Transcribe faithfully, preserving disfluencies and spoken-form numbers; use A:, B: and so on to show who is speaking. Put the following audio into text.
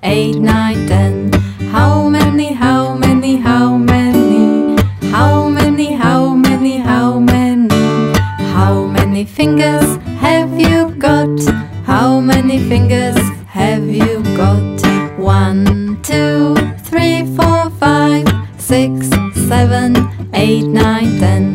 A: eight, nine, ten. How many, how many, how many? How many, how many, how many? How many fingers have you got? How many fingers have you got? One, two, three, four, five, six, seven, eight, nine, ten.